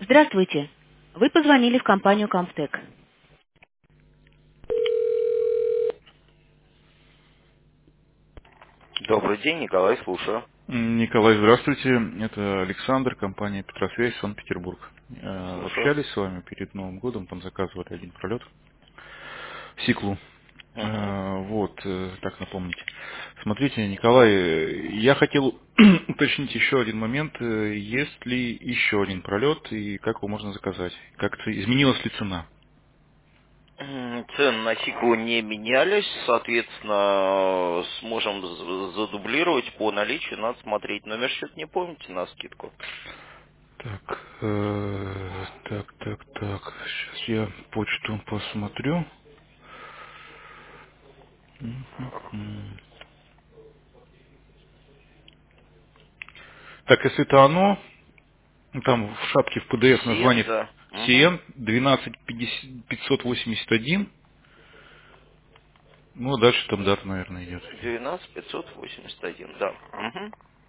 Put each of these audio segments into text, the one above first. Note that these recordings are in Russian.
Здравствуйте. Вы позвонили в компанию Comtech. Добрый день, Николай, слушаю. Николай, здравствуйте. Это Александр, компания Петросвязь, Санкт-Петербург. Слушаю. Общались с вами перед Новым годом, там заказывали один пролет в Сиклу. Мгм. Вот, так напомните. Смотрите, Николай, я хотел уточнить еще один момент. Есть ли еще один пролет и как его можно заказать? Как-то изменилась ли цена? Цены на Сиклу не менялись, соответственно, сможем задублировать по наличию, надо смотреть. Номер счета не помните на скидку? Так, так. Сейчас я почту посмотрю. Мгм. Так, если это оно, ну, там в шапке в PDF Сиен, название да. Угу. CN 12581. Ну, а дальше там дата, наверное, идет. 12581, да. Угу.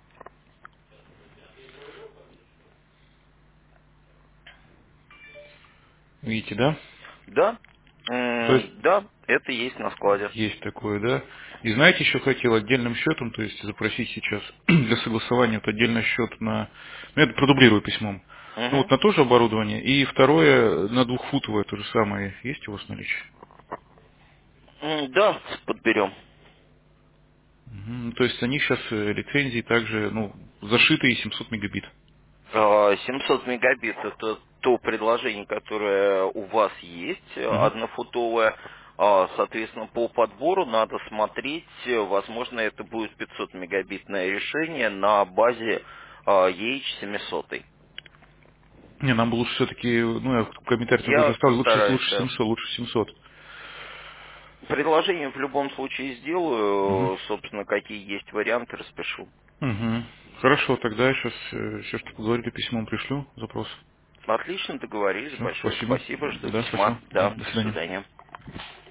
Видите, да? Да. То есть Да, это есть на складе. есть такое, да? И знаете, еще хотел отдельным счетом, то есть запросить сейчас для согласования вот отдельный счет на, ну, это продублирую письмом, ну вот Угу. на то же оборудование, и второе на двухфутовое то же самое, есть у вас наличие? Да, подберем. Мгм. То есть они сейчас лицензии также, ну, зашитые 700 мегабит. 700 мегабит это то предложение, которое у вас есть, Мгм. однофутовое. Соответственно, по подбору надо смотреть, возможно, это будет 500 мегабитное решение на базе EH700. Не, нам бы лучше все-таки, ну, я в комментариях тоже Я оставлю, постараюсь, лучше да. 700, лучше 700. Предложение в любом случае Мгм. сделаю, собственно, какие есть варианты, распишу. Мгм. Хорошо, тогда я сейчас все, что поговорили, письмом пришлю, запрос. Отлично, договорились. Все, Большое спасибо. спасибо, жду Да, письма. спасибо. Да, Да, до до свидания. свидания.